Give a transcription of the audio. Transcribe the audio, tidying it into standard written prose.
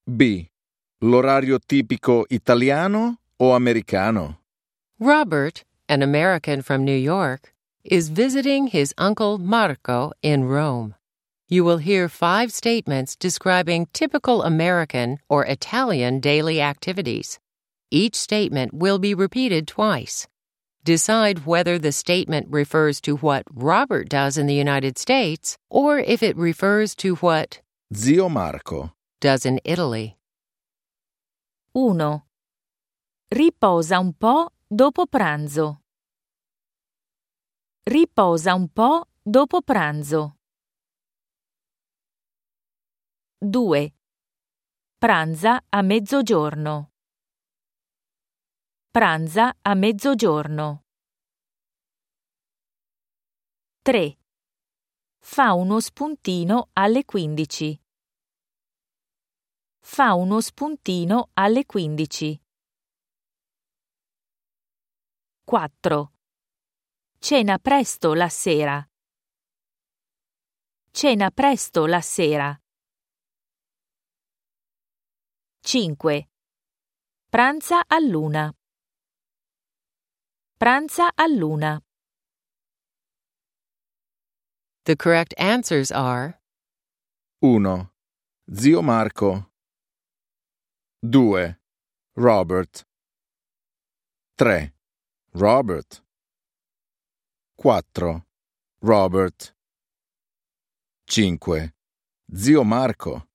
B. L'orario tipico italiano o americano? Robert, an American from New York, is visiting his uncle Marco in Rome. You will hear 5 statements describing typical American or Italian daily activities. Each statement will be repeated twice. Decide whether the statement refers to what Robert does in the United States or if it refers to what Zio Marco does in Italy. 1. Riposa un po' dopo pranzo. Riposa un po' dopo pranzo. 2. Pranza a mezzogiorno. Pranza a mezzogiorno. 3. Fa uno spuntino alle 15. Fa uno spuntino alle 15. 4. Cena presto la sera. Cena presto la sera. 5. Pranza all'1. Pranza all'1. The correct answers are 1. Zio Marco 2. Robert 3. Robert 4. Robert 5. Zio Marco